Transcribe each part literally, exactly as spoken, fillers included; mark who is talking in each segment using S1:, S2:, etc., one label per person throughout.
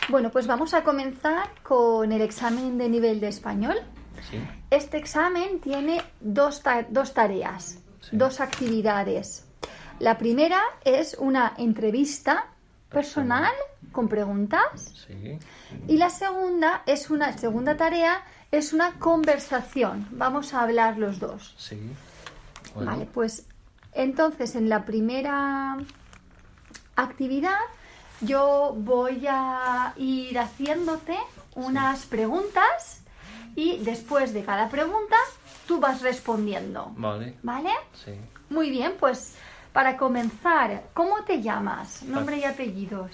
S1: Bueno, pues vamos a comenzar con el examen de nivel de español.
S2: Sí.
S1: Este examen tiene dos, ta- dos tareas,
S2: Sí.
S1: dos actividades. La primera es una entrevista personal con preguntas
S2: Sí.
S1: y la segunda es una segunda tarea es una conversación. Vamos a hablar los dos.
S2: Sí. Bueno.
S1: Vale, pues entonces en la primera actividad yo voy a ir haciéndote unas preguntas y después de cada pregunta tú vas respondiendo.
S2: Vale.
S1: ¿Vale?
S2: Sí.
S1: Muy bien, pues para comenzar, ¿cómo te llamas? Nombre y apellidos.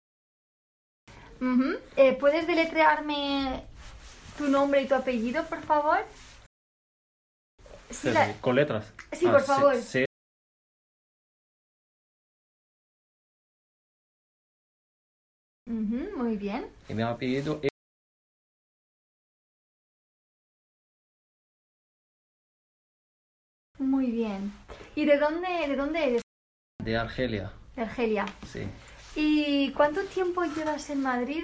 S1: Ujú. Eh, ¿Puedes deletrearme tu nombre y tu apellido, por favor? Sí, la-
S2: Con letras.
S1: Sí,
S2: Ah,
S1: por
S2: C-
S1: favor.
S2: C-
S1: Ujú, muy bien.
S2: y mi apellido es
S1: Muy bien. ¿Y de dónde, de dónde eres,
S2: de Argelia.
S1: Argelia?
S2: Sí.
S1: ¿Y cuánto tiempo llevas en Madrid?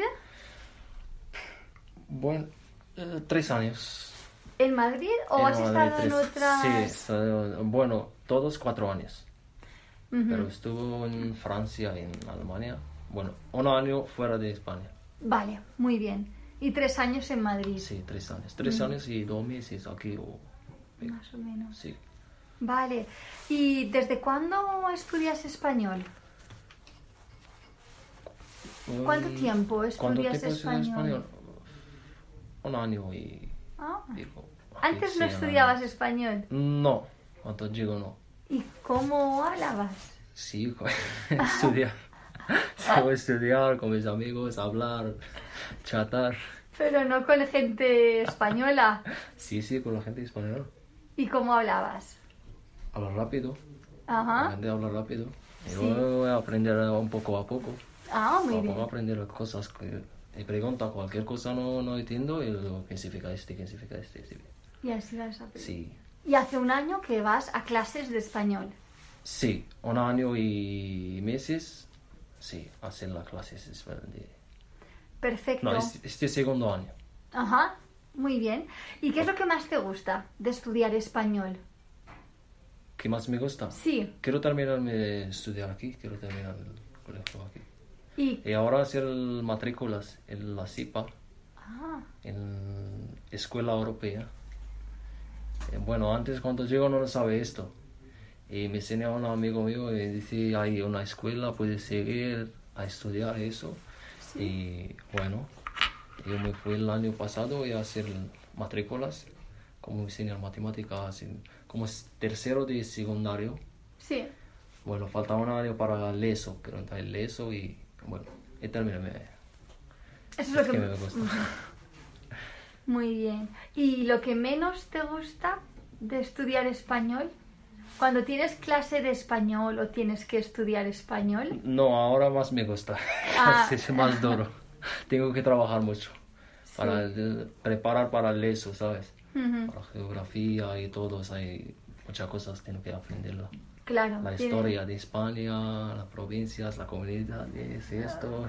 S2: Bueno, eh, tres años.
S1: ¿En Madrid o
S2: En
S1: has
S2: Madrid,
S1: estado en
S2: tres-
S1: otras?
S2: Sí, he estado- bueno, todos cuatro años.
S1: Ujú.
S2: Pero estuve en Francia, en Alemania. Bueno, un año fuera de España.
S1: Vale, muy bien. Y tres años en Madrid,
S2: Sí, tres años. Tres años y dos meses aquí. O...
S1: más o menos.
S2: Sí.
S1: Vale. ¿Y desde cuándo estudias español? ¿Cuánto
S2: Mm,
S1: tiempo
S2: ¿Cuánto
S1: estudias
S2: tiempo estudié
S1: español?
S2: Un año y
S1: Ah.
S2: digo.
S1: Antes
S2: sí,
S1: no
S2: un
S1: estudiabas
S2: año.
S1: español.
S2: No, cuando llego no.
S1: ¿Y cómo hablabas?
S2: Sí, estudiar. Solo estudiar con mis amigos, hablar, chatar.
S1: Pero no con gente española.
S2: Sí, sí, con la gente española.
S1: ¿Y cómo hablabas?
S2: Hablar rápido. La
S1: Ajá.
S2: gente habla rápido. Y
S1: Sí.
S2: luego voy a aprender un poco a poco.
S1: Ah, muy
S2: Poco a
S1: bien.
S2: poco aprender cosas que me pregunta cualquier cosa no, no entiendo y luego qué significa este, qué significa este. Sí.
S1: Y así vas a aprender.
S2: Sí.
S1: Y hace un año que vas a clases de español.
S2: Sí, un año y meses. Sí, hacer las clases. es de-
S1: Perfecto.
S2: No, este, este segundo año.
S1: Ajá, muy bien. ¿Y qué es lo que más te gusta de estudiar español?
S2: ¿Qué más me gusta?
S1: Sí.
S2: Quiero terminar de estudiar aquí, quiero terminar el colegio aquí.
S1: Y...
S2: Y ahora hacer el matrículas en la C I P A,
S1: Ah,
S2: en Escuela Europea. Eh, Bueno, antes cuando llego no sabe esto. Y me enseña un amigo mío y dice, hay una escuela, puedes seguir a estudiar eso.
S1: sí.
S2: Y bueno, yo me fui el año pasado y a hacer matrículas, como enseñar matemáticas, en- como es tercero de secundario.
S1: Sí.
S2: Bueno, falta un año para el ESO, quiero entrar el ESO y bueno, y terminarme.
S1: Eso es
S2: Es
S1: lo
S2: que
S1: que...
S2: me gusta.
S1: Muy bien. ¿Y lo que menos te gusta de estudiar español? Cuando tienes clase de español o tienes que estudiar español.
S2: No, ahora más me gusta.
S1: Ah.
S2: Es más duro. Tengo que trabajar mucho para
S1: Sí.
S2: el- preparar para el ESO, ¿sabes?
S1: Ujú.
S2: Para geografía y todo, hay muchas cosas tengo que aprenderlo.
S1: Claro.
S2: La
S1: tiene-
S2: historia de España, las provincias, la comunidad, es esto.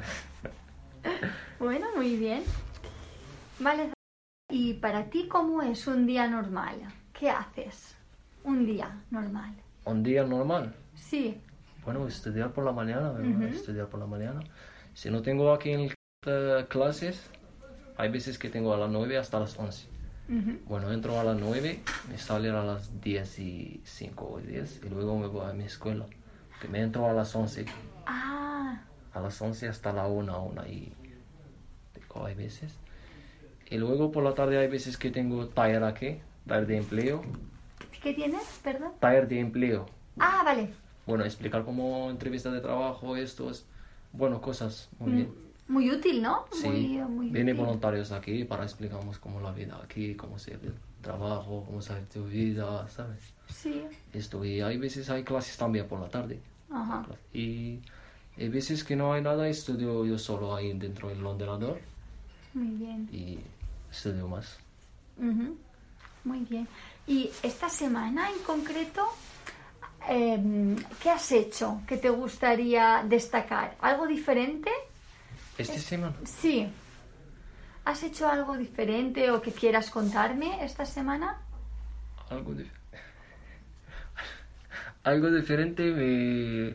S1: Bueno, muy bien. Vale. ¿Y para ti cómo es un día normal? ¿Qué haces? Un día normal.
S2: Un día normal.
S1: Sí.
S2: Bueno, estudiar por la mañana, ¿verdad?
S1: Ujú.
S2: Estudiar por la mañana. Si no tengo aquí en eh, clases, hay veces que tengo a las nueve hasta las once.
S1: Ujú.
S2: Bueno, entro a las nueve, me salen a las diez y cinco o diez y luego me voy a mi escuela. Que me entro a las once,
S1: Ah,
S2: a las once hasta la una, una y pico hay veces. Y luego por la tarde hay veces que tengo taller aquí, taller de empleo.
S1: ¿qué tienes? Perdón.
S2: Taller de empleo.
S1: Ah, vale.
S2: Bueno, explicar cómo entrevista de trabajo, esto es, bueno, cosas muy bien.
S1: Muy útil, ¿no?
S2: Sí,
S1: Muy, muy
S2: vienen
S1: útil.
S2: voluntarios aquí para explicarnos cómo la vida aquí, cómo se ve el trabajo, cómo se ve tu vida, ¿sabes?
S1: Sí.
S2: Esto, y hay veces hay clases también por la tarde.
S1: Ajá.
S2: Y hay veces que no hay nada, estudio yo solo ahí dentro del ordenador
S1: Muy bien.
S2: y estudio más.
S1: Ujú. Muy bien. Y esta semana en concreto, eh, ¿qué has hecho que te gustaría destacar? ¿Algo diferente
S2: ¿Esta
S1: Es-
S2: semana?
S1: Sí. ¿Has hecho algo diferente o que quieras contarme esta semana?
S2: Algo, dif- Algo diferente me...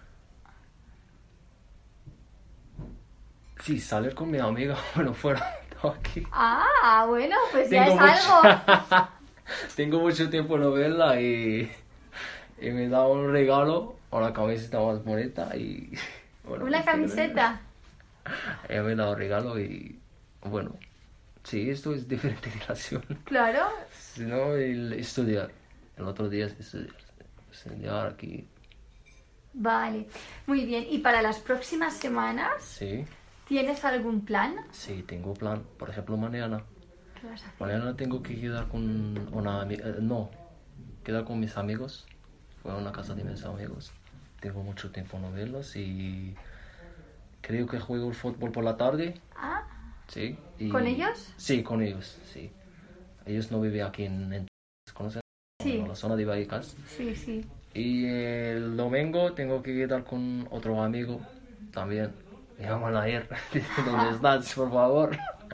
S2: Sí, salir con mi amiga, bueno, fuera de aquí.
S1: Ah, bueno, pues ya
S2: Tengo
S1: es
S2: mucho,
S1: algo.
S2: Tengo mucho tiempo no verla y, y me da un regalo, una camiseta más bonita y... Bueno,
S1: Una
S2: pues, sí,
S1: camiseta.
S2: ella me da un regalo y... Bueno, sí, esto es diferente relación.
S1: Claro.
S2: Si no, el estudiar. El otro día es estudiar. Estudiar aquí.
S1: Vale. Muy bien. ¿Y para las próximas semanas
S2: Sí,
S1: tienes algún plan?
S2: sí, tengo plan. Por ejemplo, mañana.
S1: ¿Qué vas a hacer?
S2: Mañana tengo que quedar con una amiga. No, quedar con mis amigos. Voy a una casa de mis amigos. Tengo mucho tiempo no verlos y creo que juego el fútbol por la tarde.
S1: Ah,
S2: Sí. y-
S1: ¿Con ellos?
S2: Sí, con ellos, sí. Ellos no viven aquí en... en ¿Conocen?
S1: Sí.
S2: En la zona de Vallecas.
S1: sí, sí.
S2: Y el domingo tengo que quedar con otro amigo también. Me llaman ayer. ¿Dónde estás, por favor?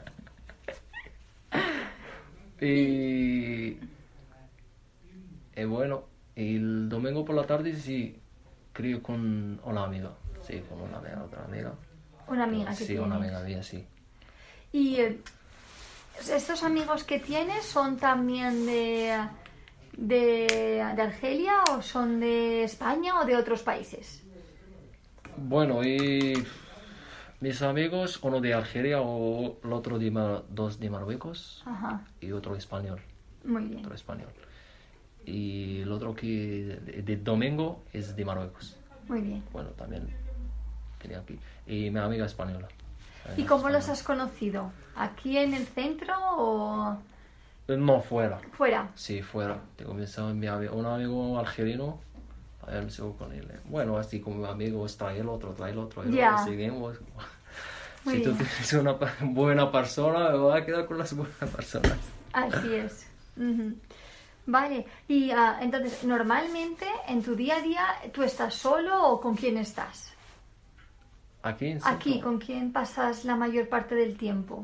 S2: y... y bueno, y el domingo por la tarde sí, creo con una amiga. Sí, con una amiga, otra amiga.
S1: Una amiga que
S2: Sí,
S1: tienes.
S2: una amiga mía, sí.
S1: ¿Y eh, estos amigos que tienes son también de, de, de Argelia o son de España o de otros países?
S2: Bueno, y mis amigos, uno de Algeria o el otro de Mar- dos de Marruecos
S1: Ajá,
S2: y otro español.
S1: muy bien.
S2: Otro español. Y el otro que de, de domingo es de Marruecos.
S1: Muy bien.
S2: Bueno, también tenía aquí. Y mi amiga española.
S1: ¿Y cómo los has conocido? ¿Aquí en el centro o
S2: No, fuera.
S1: fuera?
S2: Sí, fuera. Tengo mi, mi ami- un amigo algerino. A ver, me sigo con él. Bueno, así como mi amigo trae el otro, trae el otro. Y
S1: Ya.
S2: luego seguimos.
S1: Muy
S2: si tú
S1: bien.
S2: tienes una pa- buena persona, me voy a quedar con las buenas personas.
S1: Así es. Ujú. Vale. Y ah, entonces, normalmente en tu día a día, ¿tú estás solo o con quién estás?
S2: Aquí en
S1: Aquí,
S2: centro.
S1: ¿con quién pasas la mayor parte del tiempo?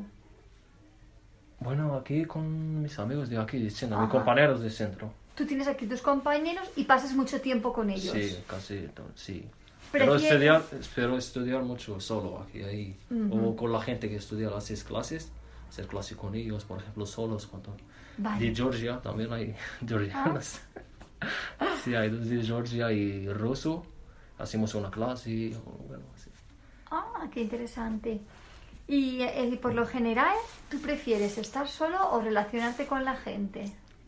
S2: Bueno, aquí con mis amigos de aquí, de centro, mis
S1: Ajá.
S2: compañeros de centro.
S1: Tú tienes aquí tus compañeros y pasas mucho tiempo con ellos.
S2: Sí, casi, to- sí. Pero
S1: Prefiere-
S2: estudiar, espero estudiar mucho solo aquí, ahí.
S1: Ujú.
S2: O con la gente que estudia las seis clases, hacer clase con ellos, por ejemplo, solos. Cuando...
S1: Vale.
S2: De Georgia, también hay georgianos. Sí, hay dos de Georgia y ruso. Hacemos una clase, o bueno, así.
S1: Ah, qué interesante. Y eh, por lo general, ¿tú prefieres estar solo o relacionarte con la gente?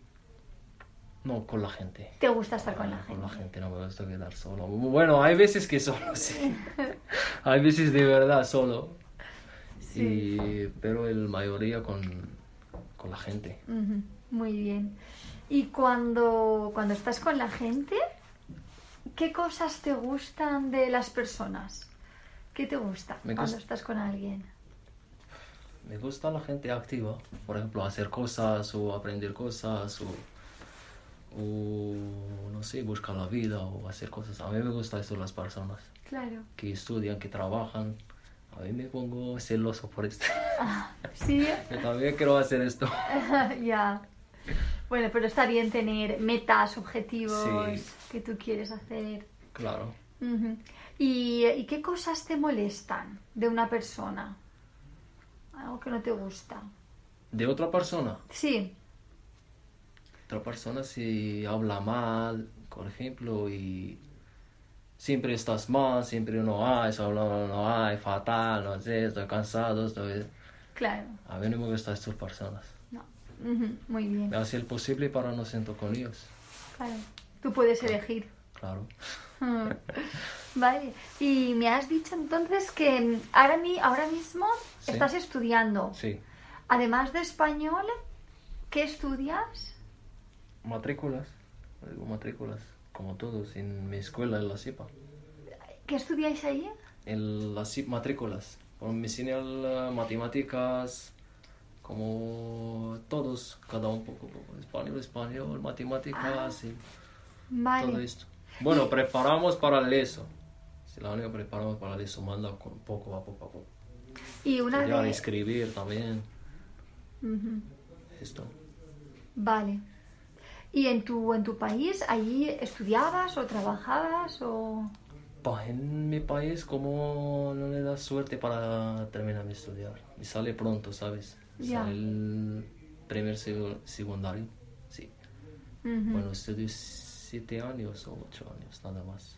S2: No, con la gente.
S1: ¿Te gusta estar con la
S2: Ah,
S1: gente?
S2: Con la gente no me gusta quedar solo. Bueno, hay veces que solo, sí. Hay veces de verdad solo.
S1: Sí.
S2: Y, pero el mayoría con, con la gente.
S1: Ujú, muy bien. Y cuando, cuando estás con la gente, ¿qué cosas te gustan de las personas? ¿Qué te gusta
S2: Me
S1: cuando
S2: gust-
S1: estás con alguien?
S2: Me gusta la gente activa. Por ejemplo, hacer cosas o aprender cosas o, o no sé, buscar la vida o hacer cosas. A mí me gusta eso las personas
S1: Claro.
S2: que estudian, que trabajan. A mí me pongo celoso por esto.
S1: Sí,
S2: Yo también quiero hacer esto.
S1: ya. Bueno, pero está bien tener metas, objetivos
S2: Sí.
S1: que tú quieres hacer.
S2: Claro.
S1: Ujú. ¿Y, ¿Y qué cosas te molestan de una persona? Algo que no te gusta.
S2: De otra persona.
S1: Sí,
S2: Otra persona si habla mal, por ejemplo, y siempre estás mal, siempre no hay, eso no, no hay, fatal, no sé, estoy cansado, estoy...
S1: claro.
S2: A mí no me gustan estas personas.
S1: No. Ujú, muy bien.
S2: Me hace el posible para no sentar con ellos,
S1: Claro. Tú puedes elegir.
S2: claro.
S1: Mm. Vale. Y me has dicho entonces que mm, ahora, mi, ahora mismo
S2: Sí.
S1: estás estudiando.
S2: Sí.
S1: Además de español, ¿qué estudias?
S2: Matrículas, digo matrículas, como todos, en mi escuela, en la CIPA.
S1: ¿Qué estudiáis ahí?
S2: En la CIPA, matrículas. Con me enseñan eh, matemáticas, como todos, cada un poco, poco. Español, español, matemáticas y
S1: Vale.
S2: todo esto. Bueno, preparamos para el eso. Si la única preparamos para el eso, manda con poco a poco a poco.
S1: Y una
S2: Estudiar,
S1: vez...
S2: escribir también.
S1: Ujú.
S2: Esto.
S1: Vale. ¿Y en tu, en tu país, allí estudiabas o trabajabas o...?
S2: Pues en mi país, como no le da suerte para terminar de estudiar. Me sale pronto, ¿sabes? Me
S1: Ya.
S2: sale el primer seg- secundario. Sí.
S1: Ujú.
S2: Bueno, estudio siete años o ocho años, nada más.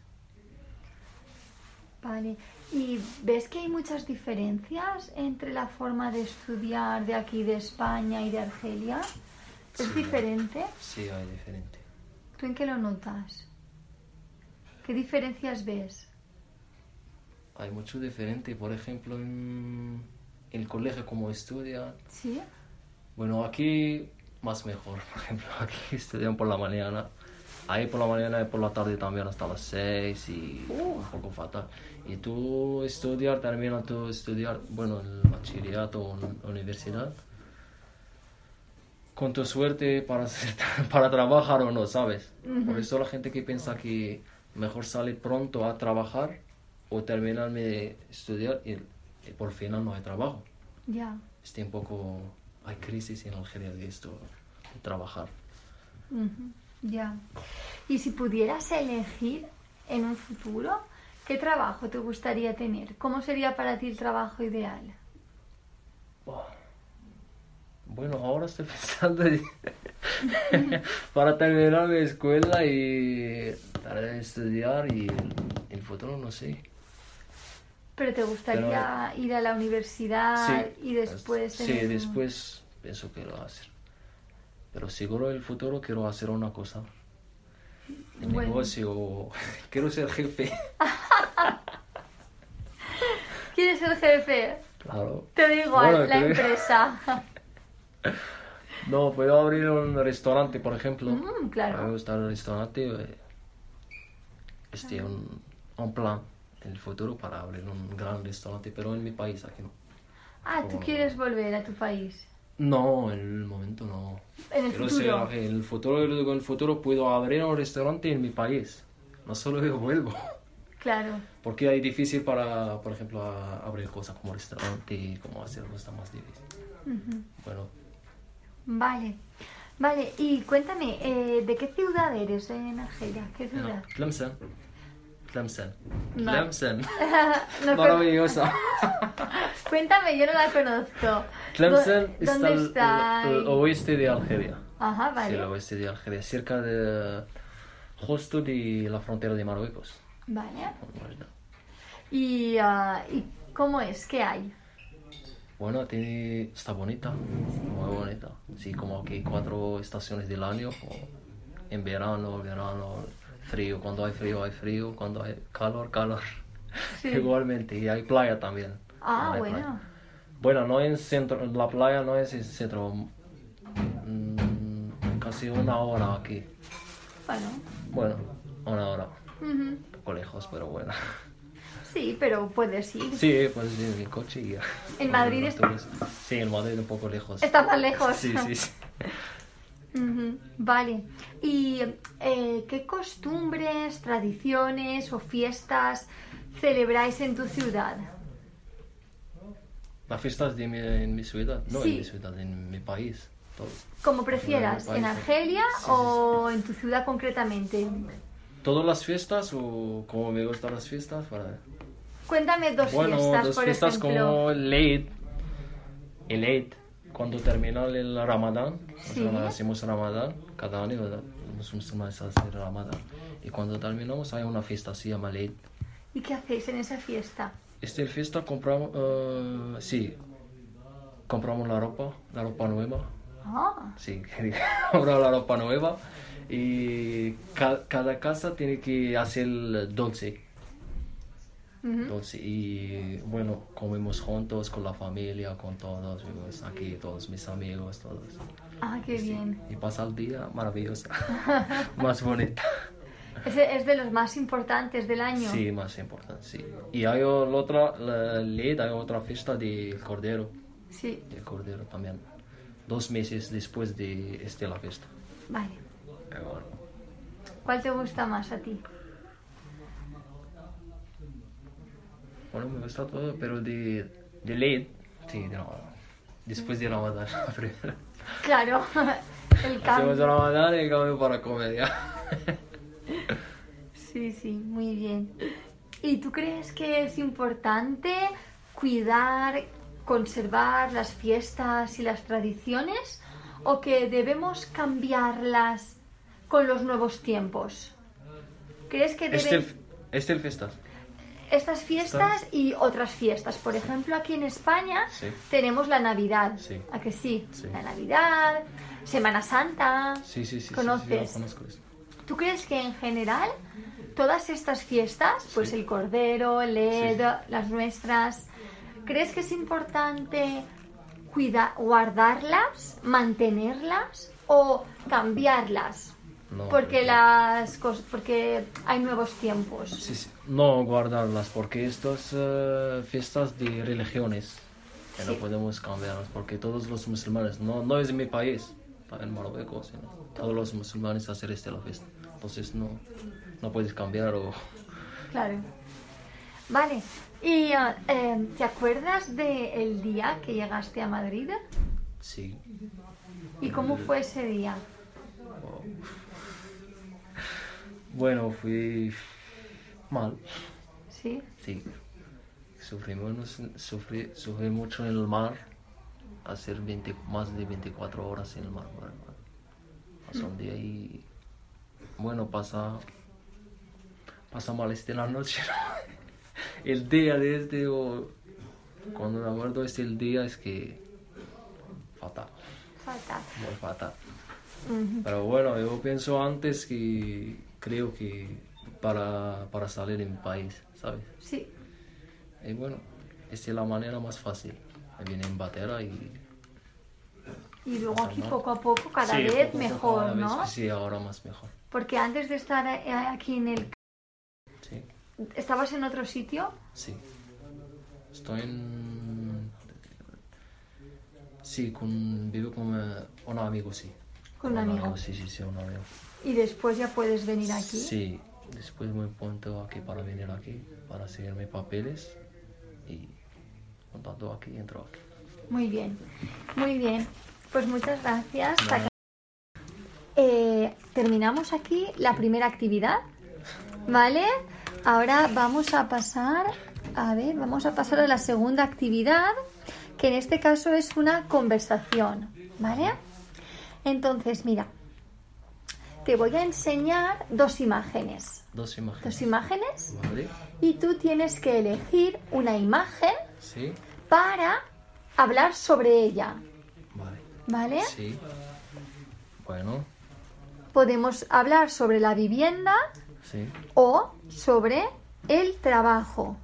S1: Vale. ¿Y ves que hay muchas diferencias entre la forma de estudiar de aquí de España y de Argelia? ¿Es
S2: Sí.
S1: diferente?
S2: Sí, hay diferente.
S1: ¿Tú en qué lo notas? ¿Qué diferencias ves?
S2: Hay mucho diferente. Por ejemplo, en el colegio, como estudian.
S1: ¿Sí?
S2: Bueno, aquí más mejor. Por ejemplo, aquí estudian por la mañana. Ahí por la mañana y por la tarde también hasta las seis y
S1: Uh.
S2: un poco fatal. Y tú estudiar, termina tú estudiar, bueno, el bachillerato o la universidad. Con tu suerte para, hacer- para trabajar o no, ¿sabes?
S1: Ujú.
S2: Por eso la gente que piensa que mejor sale pronto a trabajar o terminar de estudiar y, y por final no hay trabajo.
S1: Ya.
S2: Este un poco, hay crisis en Algeria de esto, de trabajar.
S1: Ujú. Ya. Y si pudieras elegir en un futuro, ¿qué trabajo te gustaría tener? ¿Cómo sería para ti el trabajo ideal?
S2: Bueno, ahora estoy pensando de- para terminar mi escuela y para estudiar y el, el futuro no sé.
S1: ¿Pero te gustaría ir a la universidad y después...
S2: Sí,
S1: tener un-
S2: después pienso que lo voy a hacer. Pero seguro el futuro quiero hacer una cosa. El
S1: Bueno.
S2: negocio, quiero ser jefe.
S1: ¿Quieres ser jefe?
S2: Claro.
S1: Te da igual,
S2: Bueno,
S1: la
S2: que-
S1: empresa.
S2: No, puedo abrir un restaurante, por ejemplo.
S1: Mm,
S2: A mí me
S1: claro.
S2: gusta el restaurante. eh, Este, un, un plan en el futuro para abrir un gran restaurante, pero en mi país, aquí no.
S1: Ah, ¿tú
S2: Oh.
S1: quieres volver a tu país?
S2: No, en el momento no.
S1: En el
S2: Quiero
S1: futuro.
S2: ser- en el futuro, en el futuro puedo abrir un restaurante en mi país. No solo yo vuelvo.
S1: Claro.
S2: Porque es difícil para, por ejemplo, a- abrir cosas como restaurante y como hacer cosas más difícil.
S1: Ujú.
S2: Bueno,
S1: Vale. Vale, y cuéntame, eh, ¿de qué ciudad eres en Argelia? ¿Qué ciudad?
S2: Tlemcen. Tlemcen.
S1: No.
S2: Tlemcen.
S1: No con-
S2: Maravillosa.
S1: Cuéntame, yo no la conozco.
S2: Tlemcen
S1: ¿Dó-
S2: está
S1: ¿Dónde
S2: al
S1: está?
S2: al- al oeste de Algeria.
S1: Ajá,
S2: Sí,
S1: vale.
S2: el oeste de Algeria, cerca de justo de la frontera de Marruecos.
S1: Vale. ¿Y, ah, ¿y cómo es? ¿Qué hay?
S2: Bueno, tiene, está bonita, muy bonita. Sí, como que cuatro estaciones del año. O en verano, verano, frío. Cuando hay frío, hay frío. Cuando hay calor, calor.
S1: Sí.
S2: Igualmente. Y hay playa también.
S1: Ah,
S2: No hay
S1: bueno.
S2: playa. Bueno, no en centro, la playa no es en centro. mm, casi una hora aquí.
S1: Bueno.
S2: Bueno, una hora.
S1: Ujú.
S2: Un poco lejos, pero bueno.
S1: Sí, pero puedes ir.
S2: Sí, pues sí, mi coche y ya.
S1: ¿En Madrid
S2: Los
S1: es-
S2: autobuses. Sí, en Madrid un poco lejos.
S1: Está más lejos.
S2: Sí, sí, sí.
S1: Ujú. Vale. ¿Y eh, qué costumbres, tradiciones o fiestas celebráis en tu ciudad?
S2: Las fiestas de mi, en mi ciudad, no
S1: Sí.
S2: en mi ciudad, en mi país. Todo.
S1: Como prefieras,
S2: Bueno, en
S1: ¿en
S2: mi país,
S1: Argelia
S2: sí, sí, sí.
S1: o en tu ciudad concretamente?
S2: ¿Todas las fiestas o como me gustan las fiestas? Para...
S1: Cuéntame dos
S2: Bueno,
S1: fiestas,
S2: dos
S1: por
S2: fiestas
S1: ejemplo.
S2: como el Eid. El Eid, cuando termina el Ramadán.
S1: Sí.
S2: O sea, hacemos Ramadán cada año, ¿verdad? Los musulmanes hacen Ramadán. Y cuando terminamos hay una fiesta, se llama el Eid.
S1: ¿Y qué hacéis en esa fiesta?
S2: Esta fiesta compramos, eh, sí, compramos la ropa, la ropa nueva.
S1: Ah,
S2: Sí, compramos la ropa nueva y ca- cada casa tiene que hacer dulce.
S1: ujú.
S2: Dulce y bueno, comemos juntos con la familia, con todos, vivimos aquí, todos mis amigos, todos.
S1: Ah, qué
S2: Sí,
S1: bien.
S2: y pasa el día maravilloso, más bonita.
S1: Ese es de los más importantes del año.
S2: Sí, más importante, sí. Y hay otra, la Eid, hay otra fiesta del Cordero.
S1: Sí,
S2: De Cordero también. Dos meses después de este la fiesta.
S1: vale.
S2: Eh, bueno.
S1: ¿Cuál te gusta más a ti?
S2: Bueno, me gusta todo, pero de, De ley, sí, de Ramadán. Después de Ramadán, primero.
S1: Claro, el
S2: Hacemos
S1: cambio.
S2: Ramadán y cambio para comer ya.
S1: Sí, sí, muy bien. ¿Y tú crees que es importante cuidar, conservar las fiestas y las tradiciones o que debemos cambiarlas con los nuevos tiempos? ¿Crees que
S2: Este,
S1: deben...
S2: el- este el festas.
S1: Estas fiestas y otras fiestas? Por ejemplo, aquí en España
S2: Sí.
S1: tenemos la Navidad.
S2: Sí.
S1: ¿A que sí?
S2: Sí.
S1: La Navidad, Semana Santa.
S2: Sí, sí, sí.
S1: ¿Conoces?
S2: Sí, sí, yo conozco eso.
S1: ¿Tú crees que en general todas estas fiestas, pues el Cordero, el Eid,
S2: Sí.
S1: las nuestras, crees que es importante cuidar, guardarlas, mantenerlas o cambiarlas?
S2: No,
S1: Porque
S2: porque-
S1: las cos- porque hay nuevos tiempos.
S2: Sí, sí. No guardarlas, porque estas eh, fiestas de religiones que no
S1: Sí.
S2: podemos cambiarlas, porque todos los musulmanes, no, no es en mi país, en Marruecos, sino todos los musulmanes hacen esta la fiesta. Entonces no, no puedes cambiar o...
S1: Claro. Vale. ¿Y eh, eh, te acuerdas del día que llegaste a Madrid?
S2: Sí.
S1: ¿Y cómo fue ese día?
S2: Bueno, fui mal,
S1: ¿Sí?
S2: sí. Sufrimos, sufrí, sufrí mucho en el mar, hacer veinte, más de veinticuatro horas en el mar. Bueno, pasa un día y... Bueno, pasa... Pasa mal este la noche. El día de este, o cuando me acuerdo este el día, es que... Fatal,
S1: Fatal.
S2: muy fatal.
S1: Ujú.
S2: Pero bueno, yo pienso antes que creo que para, para salir de mi país, ¿sabes?
S1: Sí.
S2: Y bueno, esta es la manera más fácil. Me vine en batera y...
S1: Y luego
S2: Pasa
S1: aquí
S2: mal.
S1: poco a poco cada
S2: Sí,
S1: vez
S2: poco a poco,
S1: mejor,
S2: cada vez
S1: ¿no?
S2: que sí, ahora más mejor.
S1: Porque antes de estar eh, aquí en el...
S2: Sí,
S1: ¿Estabas en otro sitio?
S2: sí. Estoy en... Sí, con... vivo con eh, un amigo, sí.
S1: Con un amigo.
S2: Sí, sí, sí, un amigo.
S1: Y después ya puedes venir aquí.
S2: Sí, después me pongo aquí para venir aquí, para seguir mis papeles y contando aquí, entro aquí.
S1: Muy bien, muy bien. Pues muchas gracias.
S2: Nada.
S1: Eh, terminamos aquí la primera actividad, ¿vale? Ahora vamos a pasar, a ver, vamos a pasar a la segunda actividad, que en este caso es una conversación, ¿vale? Entonces, mira, te voy a enseñar dos imágenes.
S2: Dos imágenes.
S1: Dos imágenes
S2: Vale,
S1: y tú tienes que elegir una imagen
S2: sí,
S1: para hablar sobre ella,
S2: vale.
S1: ¿vale?
S2: Sí. Bueno,
S1: Podemos hablar sobre la vivienda
S2: sí.
S1: o sobre el trabajo.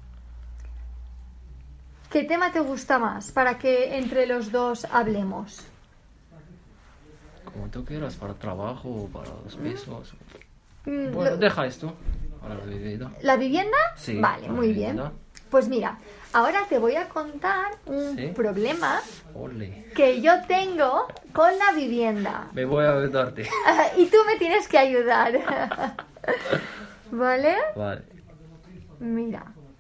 S1: ¿Qué tema te gusta más para que entre los dos hablemos?
S2: Como tú quieras, para trabajo o para los pisos.
S1: Mm,
S2: Bueno,
S1: lo-
S2: deja esto para la vivienda.
S1: ¿La vivienda?
S2: Sí,
S1: Vale,
S2: la
S1: muy
S2: vivienda.
S1: bien. Pues mira, ahora te voy a contar un
S2: Sí.
S1: problema
S2: Ole.
S1: que yo tengo con la vivienda.
S2: Me voy a ayudarte.
S1: Y tú me tienes que ayudar. ¿Vale?
S2: Vale.
S1: Mira.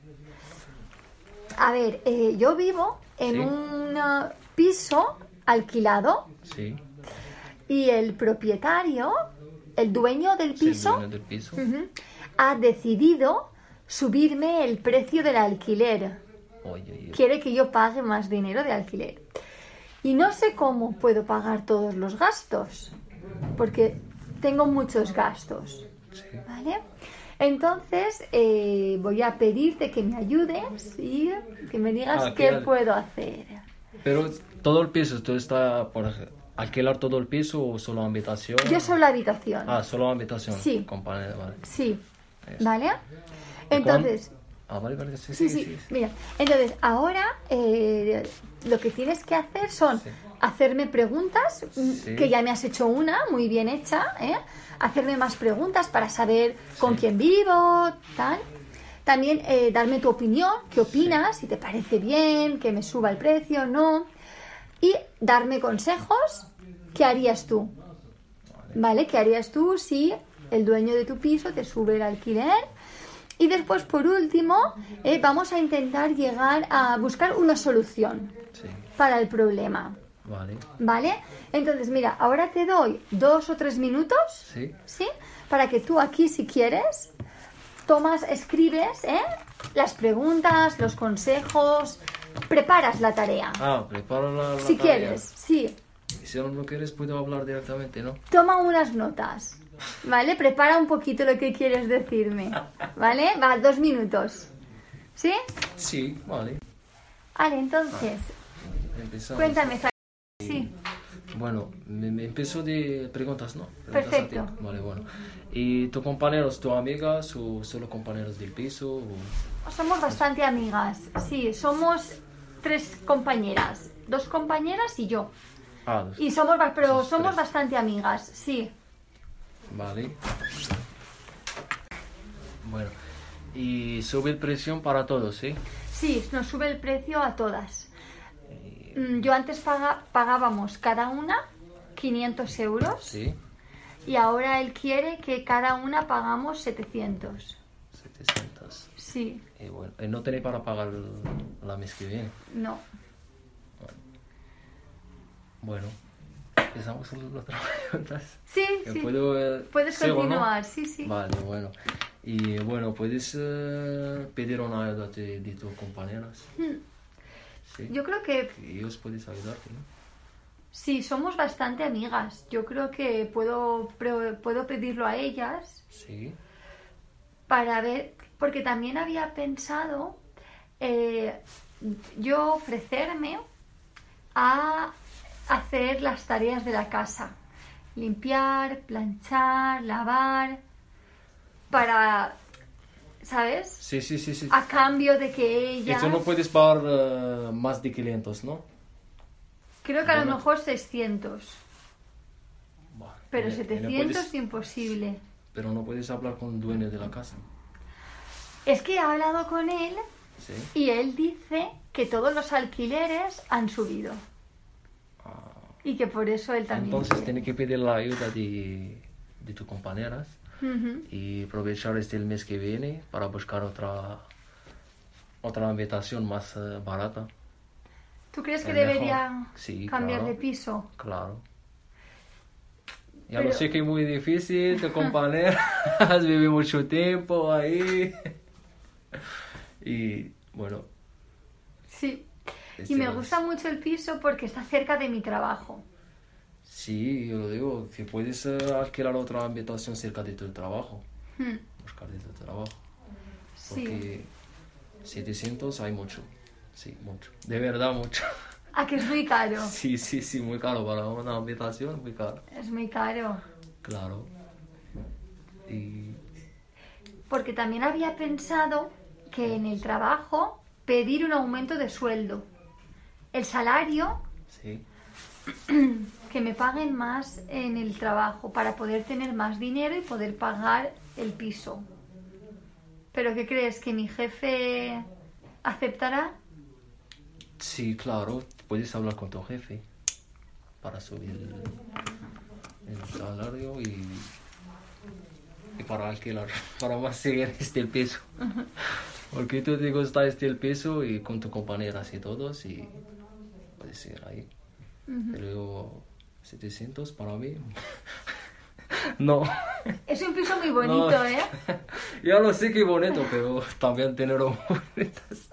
S1: A ver, eh, yo vivo en
S2: Sí.
S1: un uh, piso alquilado
S2: Sí.
S1: y el propietario, el dueño del
S2: Sí,
S1: piso,
S2: dueño del piso.
S1: ujú, ha decidido subirme el precio del alquiler.
S2: Oye, oye.
S1: Quiere que yo pague más dinero de alquiler. Y no sé cómo puedo pagar todos los gastos, porque tengo muchos gastos.
S2: Sí.
S1: ¿Vale? Entonces eh, voy a pedirte que me ayudes y que me digas
S2: Ah,
S1: qué
S2: claro.
S1: puedo hacer.
S2: Pero todo el piso, ¿tú está por ej- alquilar todo el piso o solo habitación?
S1: Yo soy la habitación.
S2: Ah, solo habitación.
S1: Sí.
S2: Compañía, vale.
S1: Sí.
S2: Eso.
S1: ¿Vale?
S2: ¿Y
S1: Entonces,
S2: Ah, vale, vale. Sí,
S1: sí,
S2: sí,
S1: sí,
S2: sí.
S1: mira, entonces ahora eh, lo que tienes que hacer son
S2: Sí.
S1: hacerme preguntas, mm,
S2: Sí.
S1: que ya me has hecho una muy bien hecha, ¿eh? Hacerme más preguntas para saber con
S2: Sí.
S1: quién vivo, tal. También eh, darme tu opinión, qué opinas, si te parece bien, que me suba el precio, no. Y darme consejos, ¿qué harías tú? ¿Vale? ¿Qué harías tú si el dueño de tu piso te sube el alquiler? Y después, por último, eh, vamos a intentar llegar a buscar una solución
S2: Sí.
S1: para el problema.
S2: Vale.
S1: ¿Vale? Entonces, mira, ahora te doy dos o tres minutos,
S2: Sí.
S1: ¿sí? Para que tú aquí, si quieres, tomas, escribes, ¿eh? Las preguntas, los consejos, preparas la tarea.
S2: Ah, prepara la, la
S1: Si
S2: tarea.
S1: quieres, sí.
S2: Y si no lo quieres, puedo hablar directamente, ¿no?
S1: Toma unas notas, ¿vale? Prepara un poquito lo que quieres decirme, ¿vale? Va, dos minutos, ¿sí?
S2: Sí, vale.
S1: Vale, entonces,
S2: Empezamos.
S1: cuéntame, Fra- sí.
S2: Bueno, me, me empiezo de preguntas, ¿no? Preguntas a ti.
S1: Perfecto.
S2: Vale, bueno. ¿Y tus compañeros, tus amigas o solo compañeros del piso? O...
S1: Somos bastante amigas, sí, somos tres compañeras, dos compañeras y yo.
S2: Ah, dos.
S1: Y somos, ba- pero
S2: Sos
S1: somos
S2: tres.
S1: bastante amigas, sí.
S2: Vale. Bueno. Y sube el precio para todos, ¿sí?
S1: Sí, nos sube el precio a todas. Mm, Yo antes paga- pagábamos cada una quinientos euros
S2: Sí.
S1: y ahora él quiere que cada una pagamos setecientos.
S2: setecientos.
S1: Sí,
S2: Y bueno, y no tenéis para pagar el- la mes que viene.
S1: no.
S2: Bueno, empezamos con las otras preguntas.
S1: Sí,
S2: Que
S1: sí.
S2: ¿Puedo, eh,
S1: Puedes
S2: sigo, no?
S1: continuar, sí, sí.
S2: Vale, bueno. Y bueno, ¿puedes eh, pedir una ayuda de, de tus compañeras?
S1: Mm,
S2: Sí.
S1: Yo creo que
S2: Y ellos pueden ayudarte, ¿no?
S1: sí, somos bastante amigas. Yo creo que puedo, pre- puedo pedirlo a ellas
S2: Sí.
S1: para ver, porque también había pensado eh, yo ofrecerme a hacer las tareas de la casa, limpiar, planchar, lavar, para, ¿sabes?
S2: Sí, sí, sí, sí.
S1: A cambio de que ellas,
S2: Eso no puedes pagar eh, más de quinientos, ¿no?
S1: creo que a lo
S2: Bueno.
S1: mejor seiscientos,
S2: Bueno,
S1: pero
S2: y- y no
S1: setecientos
S2: puedes-
S1: imposible.
S2: Pero no puedes hablar con el dueño de la casa.
S1: Es que he hablado con él
S2: Sí.
S1: y él dice que todos los alquileres han subido. Y que por eso él también
S2: Entonces
S1: quiere.
S2: tienes que pedir la ayuda de, de tus compañeras
S1: Ujú.
S2: y aprovechar este el mes que viene para buscar otra otra habitación más eh, barata.
S1: ¿Tú crees que
S2: Es mejor.
S1: debería
S2: Sí,
S1: cambiar
S2: claro.
S1: de piso?
S2: Claro. Ya
S1: Pero-
S2: lo sé que es muy difícil, tu compañera has vivido mucho tiempo ahí. Y bueno,
S1: Sí.
S2: este
S1: Y me
S2: es-
S1: gusta mucho el piso porque está cerca de mi trabajo.
S2: Sí, yo digo que puedes eh, alquilar otra habitación cerca de tu trabajo,
S1: Hmm.
S2: buscar de tu trabajo.
S1: Sí.
S2: Porque setecientos hay mucho, sí, mucho, de verdad mucho.
S1: Ah, que es muy caro.
S2: Sí, sí, sí, muy caro para una habitación, muy caro,
S1: Es muy caro.
S2: claro. Y
S1: Porque también había pensado que en el trabajo pedir un aumento de sueldo. El salario,
S2: sí,
S1: que me paguen más en el trabajo para poder tener más dinero y poder pagar el piso. ¿Pero qué crees? ¿Que mi jefe aceptará?
S2: sí, claro, puedes hablar con tu jefe para subir el, el salario y, y para alquilar, para más seguir este el peso. Porque tú te gusta este el peso y con tus compañeras y todos y puedes ir ahí. Pero setecientos para mí, no.
S1: Es un piso muy bonito,
S2: No.
S1: ¿eh?
S2: Ya lo sé que es bonito, pero también tener bonitas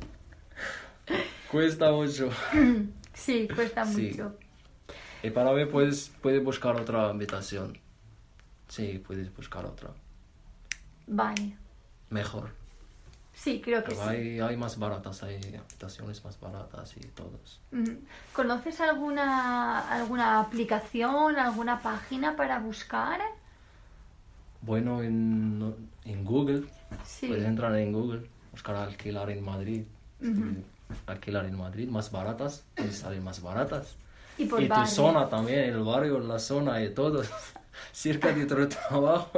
S2: cuesta mucho.
S1: Sí, cuesta
S2: Sí.
S1: mucho.
S2: Y para mí puedes, puedes buscar otra habitación. Sí, puedes buscar otra.
S1: Vale.
S2: Mejor.
S1: Sí, creo que
S2: Pero
S1: sí.
S2: hay, hay más baratas, hay habitaciones más baratas y todos.
S1: Mm. ¿Conoces alguna, alguna aplicación, alguna página para buscar?
S2: Bueno, en, en Google,
S1: Sí.
S2: puedes entrar en Google, buscar alquilar en Madrid. Alquilar en Madrid, más baratas, puedes salir más baratas.
S1: Y por
S2: Y tu
S1: barrio.
S2: zona también, el barrio, la zona y todo, cerca de tu trabajo.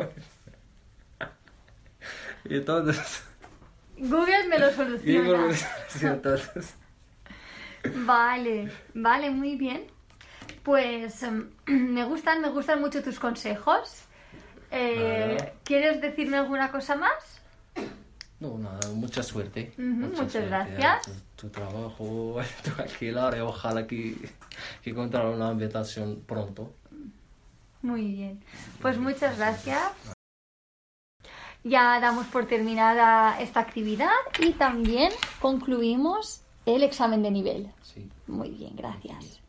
S2: Y todos.
S1: Google me lo
S2: Y
S1: soluciona.
S2: bueno, sí, todos.
S1: Vale, vale, muy bien. Pues em, me gustan, me gustan mucho tus consejos. Eh,
S2: Vale.
S1: ¿Quieres decirme alguna cosa más?
S2: No, nada, mucha suerte.
S1: Ujú,
S2: mucha
S1: muchas
S2: suerte,
S1: gracias.
S2: ¿eh? Tu, tu trabajo, tu alquiler, y ojalá que, que encontrar una habitación pronto.
S1: Muy bien. Pues muchas gracias. Ya damos por terminada esta actividad y también concluimos el examen de nivel.
S2: Sí.
S1: Muy bien, gracias.